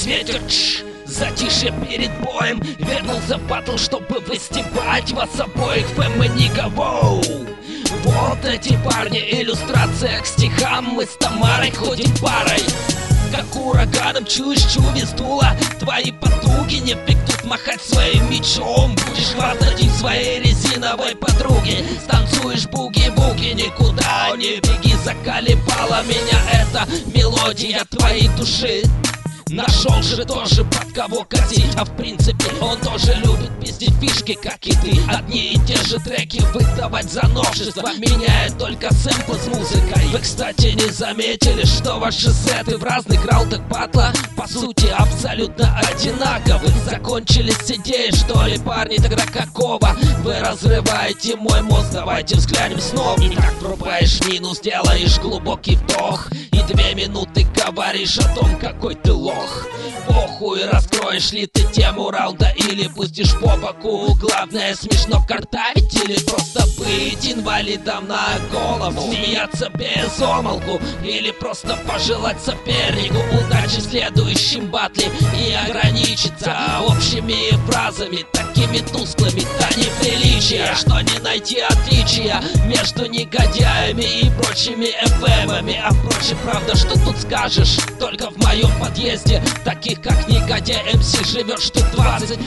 ветер, затишье перед боем. Вернулся батл, чтобы выстебать вас обоих. Феменига, воу. Вот эти парни, иллюстрация к стихам. Мы с Тамарой ходим парой, как ураганом чуешь чувиз дула. Твои подруги не тут махать своим мечом. Будешь хватать им своей резиновой подруги. Станцуешь буги-буги, никуда не беги. Заколебала меня эта мелодия твоей души. Нашел же тоже под кого катить. А в принципе он тоже любит пиздить фишки, как и ты. Одни и те же треки выдавать за новшество, меняя только сэмплы с музыкой. Вы, кстати, не заметили, что ваши сеты в разных раутах батла по сути абсолютно одинаковы? Закончились идеи, что ли, парни? Тогда какого? Вы разрываете мой мозг, давайте взглянем снова. И так врубаешь минус, делаешь глубокий вдох и 2 минуты говоришь о том, какой ты лох. Похуй, раскроешь ли ты тему раунда или пустишь по боку. Главное, смешно картавить или просто быть инвалидом на голову. Смеяться без омолку или просто пожелать сопернику удачи в следующем батле и ограничиться общими фразами, такими тусклыми до неприличия, что не найти отличия между негодяями и прочими FM-ами. А впрочем, правда, что тут скажешь? Только в моем подъезде таких как негодяй МС живет штук 20-30,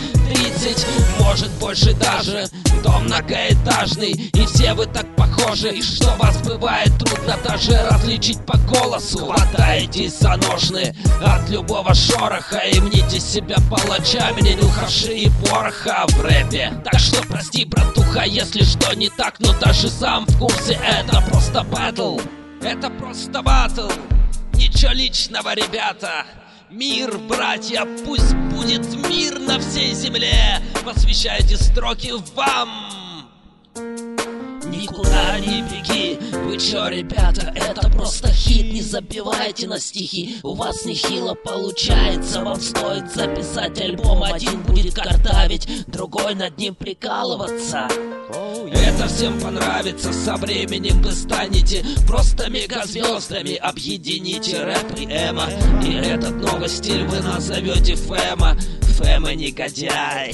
может больше даже. Дом многоэтажный, и все вы так похожи, что вас бывает трудно даже различить по голосу. Хватаетесь за ножны от любого шороха и мните себя палачами, не нюхавши и пороха в рэпе. Так что прости, братуха, если что не так, но даже сам в курсе, это просто батл. Это просто батл. Ничего личного, ребята. Мир, братья, пусть будет мир на всей земле. Посвящайте строки вам. Никуда не беги. Вы чё, ребята, это просто хит. Не забивайте на стихи, у вас нехило получается. Вам стоит записать альбом, один будет картавить, другой над ним прикалываться. Это всем понравится, со временем вы станете просто мегазвездами. Объедините рэп и эмо, и этот новый стиль вы назовете фэма. Фэма негодяй.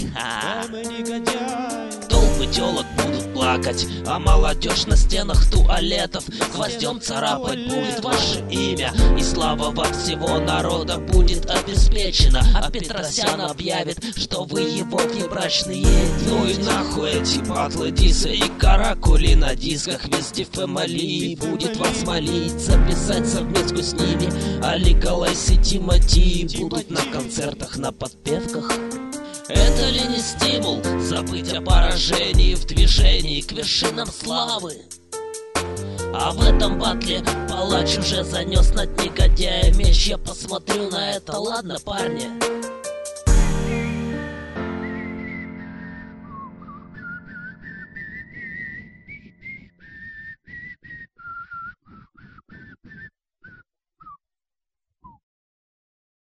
Толпы телок будут плакать, а молодежь на стенах туалетов гвоздем царапать будет ваше имя. И слава во всего народа будет обеспечена, а Петросян объявит, что вы его внебрачные дети. Ну и нахуй эти батлы, дисы и каракули на дисках. Везде фэмали будет вас молить записать совместку с ними. А Лигалайс и Тимати будут на концертах, на подпевках. Это ли не стимул забыть о поражении в движении к вершинам славы? А в этом батле палач уже занес над негодяя меч. Я посмотрю на это, ладно, парни?